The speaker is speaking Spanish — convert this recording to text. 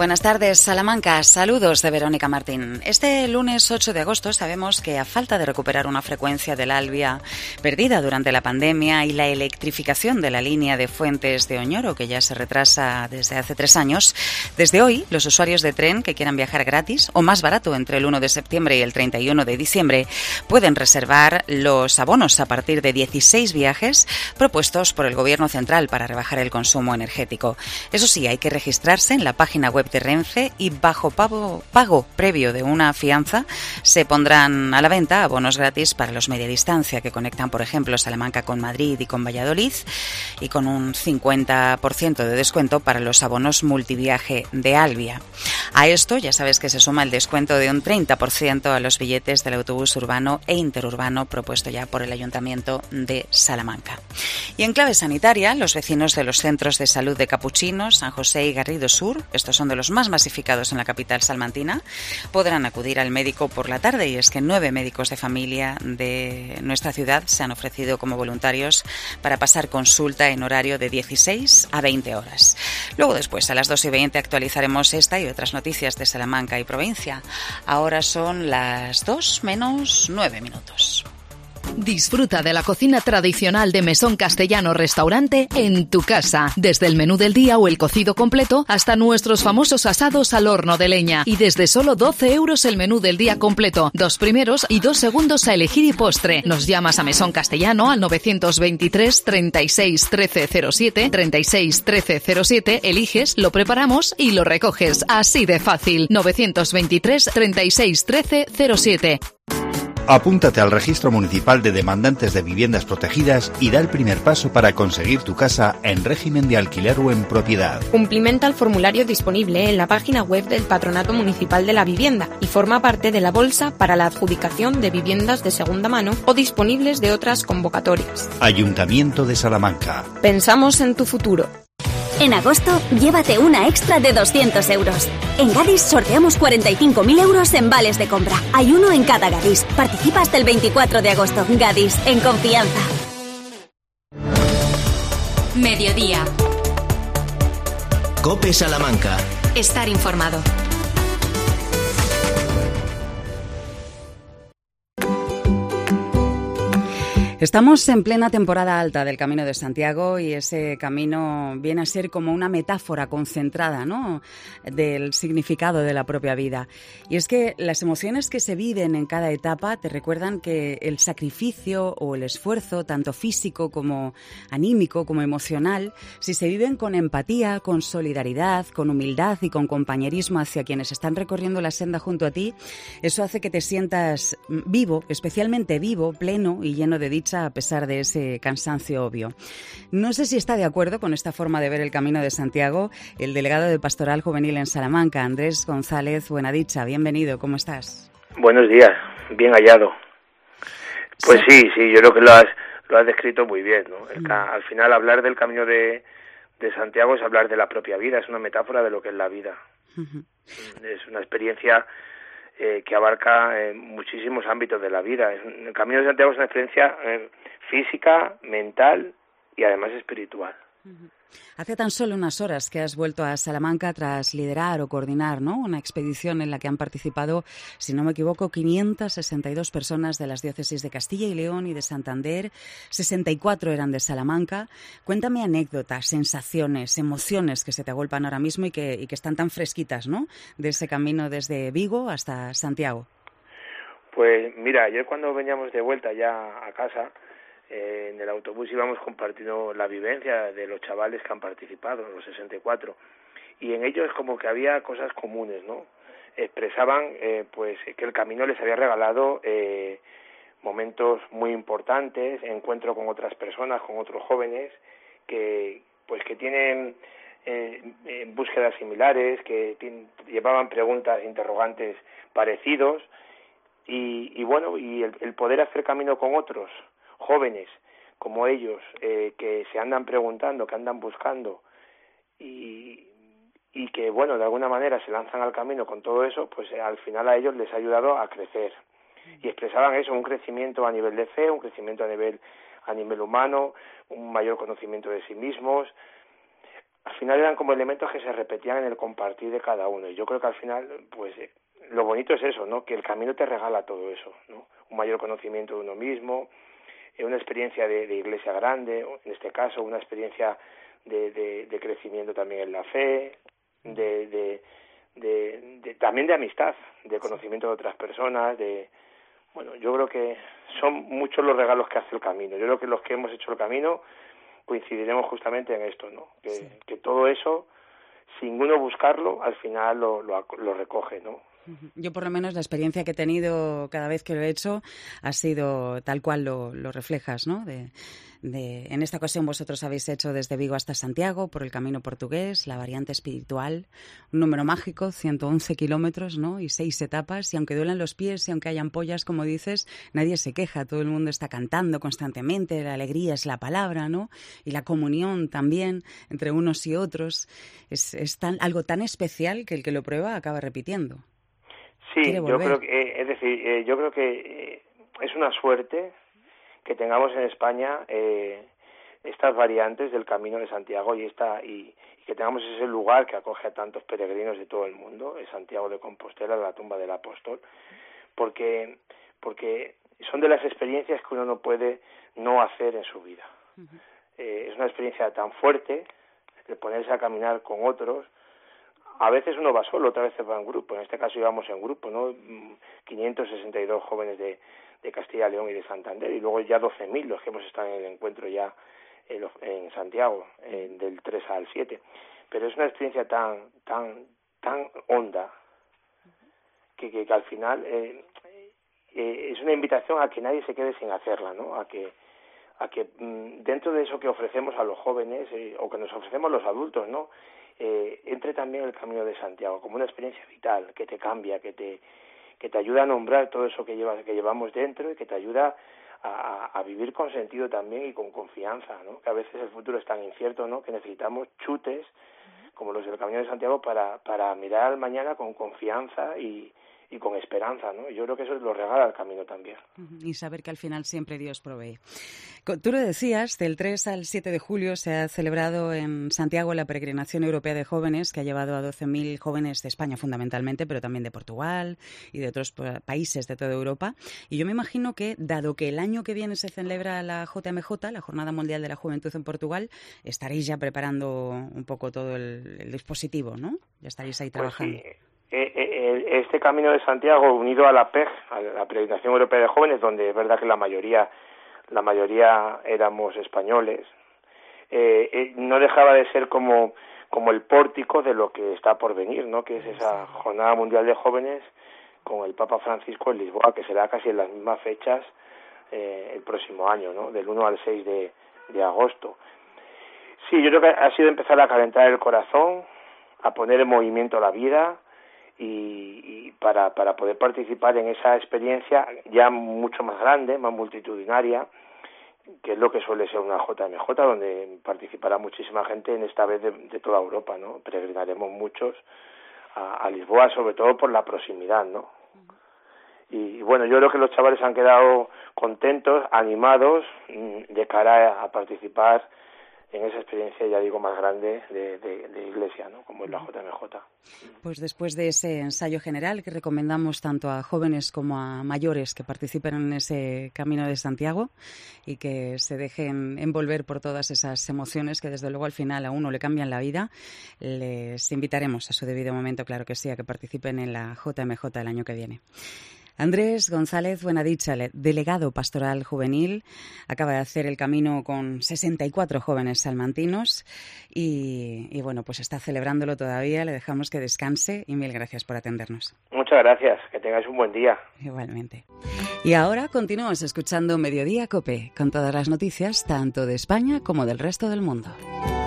Buenas tardes, Salamanca. Saludos de Verónica Martín. Este lunes 8 de agosto sabemos que a falta de recuperar una frecuencia del Alvia perdida durante la pandemia y la electrificación de la línea de Fuentes de Oñoro, que ya se retrasa desde hace 3 años, desde hoy los usuarios de tren que quieran viajar gratis o más barato entre el 1 de septiembre y el 31 de diciembre pueden reservar los abonos a partir de 16 viajes propuestos por el Gobierno central para rebajar el consumo energético. Eso sí, hay que registrarse en la página web de Renfe y bajo pago previo de una fianza se pondrán a la venta abonos gratis para los media distancia que conectan, por ejemplo, Salamanca con Madrid y con Valladolid, y con un 50% de descuento para los abonos multiviaje de Alvia. A esto ya sabes que se suma el descuento de un 30% a los billetes del autobús urbano e interurbano propuesto ya por el Ayuntamiento de Salamanca. Y en clave sanitaria, los vecinos de los centros de salud de Capuchinos, San José y Garrido Sur, estos son de los más masificados en la capital salmantina, podrán acudir al médico por la tarde, y es que 9 médicos de familia de nuestra ciudad se han ofrecido como voluntarios para pasar consulta en horario de 16 a 20 horas. Luego después, a las 2:20, actualizaremos esta y otras noticias de Salamanca y provincia. Ahora son las 2 menos 9 minutos. Disfruta de la cocina tradicional de Mesón Castellano Restaurante en tu casa. Desde el menú del día o el cocido completo hasta nuestros famosos asados al horno de leña. Y desde solo 12 euros el menú del día completo. 2 primeros y 2 segundos a elegir y postre. Nos llamas a Mesón Castellano al 923 36 13 07, 36 13 07, eliges, lo preparamos y lo recoges. Así de fácil. 923 36 13 07. Apúntate al Registro Municipal de Demandantes de Viviendas Protegidas y da el primer paso para conseguir tu casa en régimen de alquiler o en propiedad. Cumplimenta el formulario disponible en la página web del Patronato Municipal de la Vivienda y forma parte de la bolsa para la adjudicación de viviendas de segunda mano o disponibles de otras convocatorias. Ayuntamiento de Salamanca. Pensamos en tu futuro. En agosto, llévate una extra de 200 euros. En Gadis sorteamos 45.000 euros en vales de compra. Hay uno en cada Gadis. Participa hasta el 24 de agosto. Gadis, en confianza. Mediodía. COPE Salamanca. Estar informado. Estamos en plena temporada alta del Camino de Santiago y ese camino viene a ser como una metáfora concentrada, ¿no?, del significado de la propia vida. Y es que las emociones que se viven en cada etapa te recuerdan que el sacrificio o el esfuerzo, tanto físico como anímico, como emocional, si se viven con empatía, con solidaridad, con humildad y con compañerismo hacia quienes están recorriendo la senda junto a ti, eso hace que te sientas vivo, especialmente vivo, pleno y lleno de dicha a pesar de ese cansancio obvio. No sé si está de acuerdo con esta forma de ver el Camino de Santiago el delegado de Pastoral Juvenil en Salamanca, Andrés González Buenadicha. Bienvenido, ¿cómo estás? Buenos días, bien hallado. Pues sí, yo creo que lo has descrito muy bien, ¿no? Al final hablar del Camino de Santiago es hablar de la propia vida, es una metáfora de lo que es la vida. Es una experiencia que abarca muchísimos ámbitos de la vida. El Camino de Santiago es una experiencia física, mental y además espiritual. Hace tan solo unas horas que has vuelto a Salamanca tras liderar o coordinar, ¿no?, una expedición en la que han participado, si no me equivoco, 562 personas de las diócesis de Castilla y León y de Santander, 64 eran de Salamanca. Cuéntame anécdotas, sensaciones, emociones que se te agolpan ahora mismo y que están tan fresquitas, ¿no?, de ese camino desde Vigo hasta Santiago. Pues mira, ayer cuando veníamos de vuelta ya a casa, en el autobús íbamos compartiendo la vivencia de los chavales que han participado, los 64, y en ellos como que había cosas comunes, ¿no? Expresaban pues que el camino les había regalado momentos muy importantes, encuentro con otras personas, con otros jóvenes que tienen búsquedas similares, que llevaban preguntas, interrogantes parecidos, y bueno, y el poder hacer camino con otros jóvenes como ellos, que se andan preguntando, que andan buscando y que, bueno, de alguna manera se lanzan al camino con todo eso, pues al final a ellos les ha ayudado a crecer. Y expresaban eso, un crecimiento a nivel de fe, un crecimiento a nivel humano, un mayor conocimiento de sí mismos. Al final eran como elementos que se repetían en el compartir de cada uno. Y yo creo que al final, pues lo bonito es eso, ¿no? Que el camino te regala todo eso, ¿no? Un mayor conocimiento de uno mismo, una experiencia de iglesia grande, en este caso una experiencia de crecimiento también en la fe, también de amistad, de conocimiento de otras personas, bueno, yo creo que son muchos los regalos que hace el camino. Yo creo que los que hemos hecho el camino coincidiremos justamente en esto, ¿no? Que todo eso, sin uno buscarlo, al final lo recoge, ¿no? Yo por lo menos la experiencia que he tenido cada vez que lo he hecho ha sido tal cual lo reflejas, ¿no? En esta ocasión vosotros habéis hecho desde Vigo hasta Santiago por el camino portugués, la variante espiritual, un número mágico, 111 kilómetros, ¿no? Y 6 etapas, y aunque duelan los pies y aunque hay ampollas, como dices, nadie se queja, todo el mundo está cantando constantemente, la alegría es la palabra, ¿no? Y la comunión también entre unos y otros es algo tan especial que el que lo prueba acaba repitiendo. Sí, yo creo que, yo creo que es una suerte que tengamos en España estas variantes del Camino de Santiago y que tengamos ese lugar que acoge a tantos peregrinos de todo el mundo, es Santiago de Compostela, la tumba del apóstol, porque son de las experiencias que uno no puede no hacer en su vida. Uh-huh. Es una experiencia tan fuerte el ponerse a caminar con otros. A veces uno va solo, otras veces va en grupo. En este caso íbamos en grupo, ¿no? 562 jóvenes de Castilla y León y de Santander, y luego ya 12.000 los que hemos estado en el encuentro ya en Santiago, del 3 al 7. Pero es una experiencia tan honda que al final es una invitación a que nadie se quede sin hacerla, ¿no? A que dentro de eso que ofrecemos a los jóvenes o que nos ofrecemos los adultos, ¿no? Entre también el Camino de Santiago como una experiencia vital que te cambia, que te ayuda a nombrar todo eso que llevamos dentro y que te ayuda a vivir con sentido también y con confianza, ¿no? Que a veces el futuro es tan incierto, ¿no? Que necesitamos chutes como los del Camino de Santiago para mirar al mañana con confianza y con esperanza, ¿no? Yo creo que eso lo regala el camino también. Y saber que al final siempre Dios provee. Tú lo decías, del 3 al 7 de julio se ha celebrado en Santiago la Peregrinación Europea de Jóvenes, que ha llevado a 12.000 jóvenes de España fundamentalmente, pero también de Portugal y de otros países de toda Europa. Y yo me imagino que, dado que el año que viene se celebra la JMJ, la Jornada Mundial de la Juventud en Portugal, estaréis ya preparando un poco todo el dispositivo, ¿no? Ya estaréis ahí trabajando. Pues sí. Este Camino de Santiago unido a la PEG, a la Peregrinación Europea de Jóvenes, donde es verdad que la mayoría éramos españoles, no dejaba de ser como el pórtico de lo que está por venir, ¿no? Que es esa Jornada Mundial de Jóvenes con el Papa Francisco en Lisboa, que será casi en las mismas fechas el próximo año, ¿no? Del 1 al 6 de agosto. Sí, yo creo que ha sido empezar a calentar el corazón, a poner en movimiento la vida y para poder participar en esa experiencia ya mucho más grande, más multitudinaria, que es lo que suele ser una JMJ, donde participará muchísima gente, en esta vez de toda Europa, ¿no? Peregrinaremos muchos a Lisboa, sobre todo por la proximidad, ¿no? Y bueno, yo creo que los chavales han quedado contentos, animados de cara a participar en esa experiencia, ya digo, más grande de iglesia, ¿no? Como es la JMJ. Pues después de ese ensayo general que recomendamos tanto a jóvenes como a mayores que participen en ese Camino de Santiago y que se dejen envolver por todas esas emociones que desde luego al final a uno le cambian la vida, les invitaremos a su debido momento, claro que sí, a que participen en la JMJ el año que viene. Andrés González Buenadicha, delegado pastoral juvenil, acaba de hacer el camino con 64 jóvenes salmantinos y bueno, pues está celebrándolo todavía. Le dejamos que descanse y mil gracias por atendernos. Muchas gracias, que tengáis un buen día. Igualmente. Y ahora continuamos escuchando Mediodía COPE, con todas las noticias tanto de España como del resto del mundo.